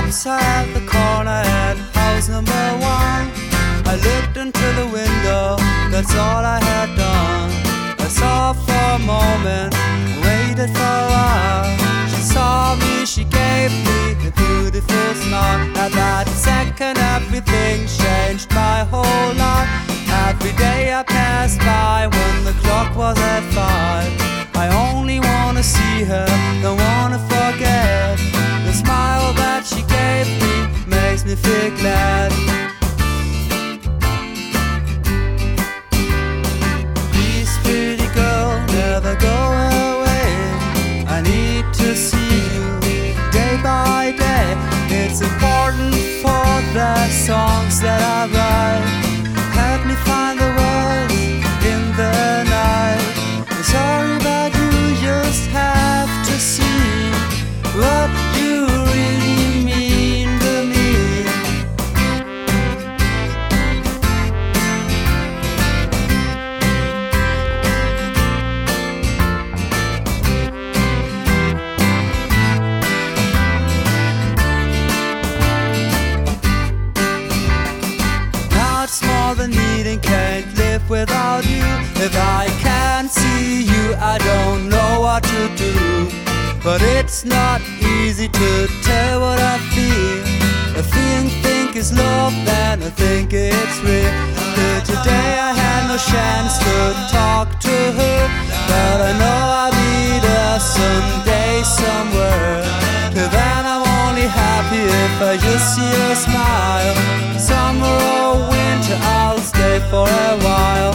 outside the corner at house number 1. I looked into the window, that's all I had done. I saw for a moment, waited for a while. She saw me, she gave me a beautiful smile. At that second everything changed my whole life. Every day I passed by when the clock was at 5. I only wanna see her, don't wanna forget. The smile that she gave me makes me feel glad. Please, pretty girl, never go away. I need to see you day by day. It's important for the songs that I write. Help me find the words in the night. I'm sorry, but you just have to see what you really mean to me. Now it's more than needing, can't live without you. If I can't see you, I don't know what to do. But it's not easy to tell what I feel. I think it's love, and I think it's real. Till today I had no chance to talk to her, but I know I'll meet her someday somewhere. Till then I'm only happy if I just see her smile. Summer or winter, I'll stay for a while.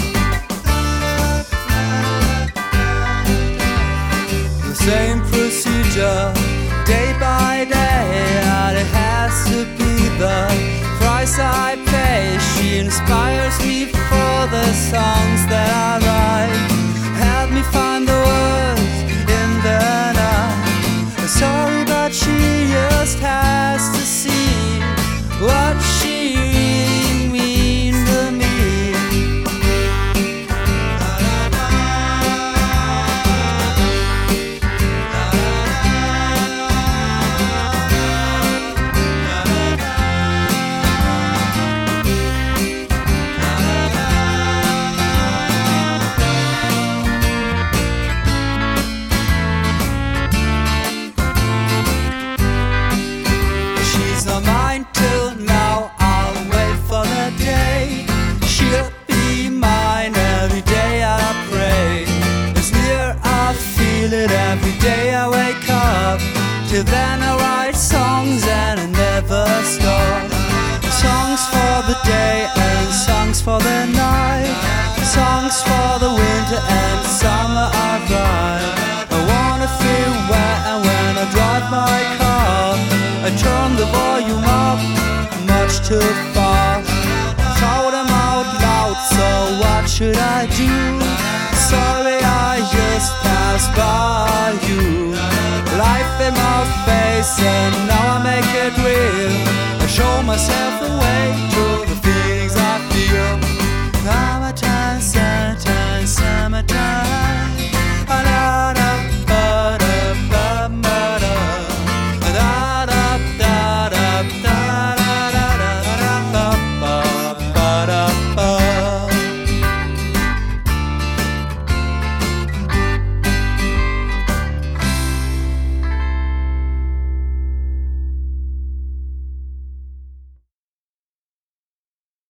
The same procedure, day by day, and it has to be the price I pay. She inspires me for the songs that I write. Help me find the words in the night. Sorry, but she just has to see what she really means to me. Mine till now, I'll wait for the day. She'll be mine every day I pray. It's near, I feel it every day I wake up. Till then I write songs and I never stop. Songs for the day and songs for the night. Songs for the winter and summer I write. I wanna feel wet, and when I drive my car, I turn the volume up much too fast. Shout them out loud, so what should I do? Sorry, I just passed by you. Life in my face, and now I make it real. I show myself the way to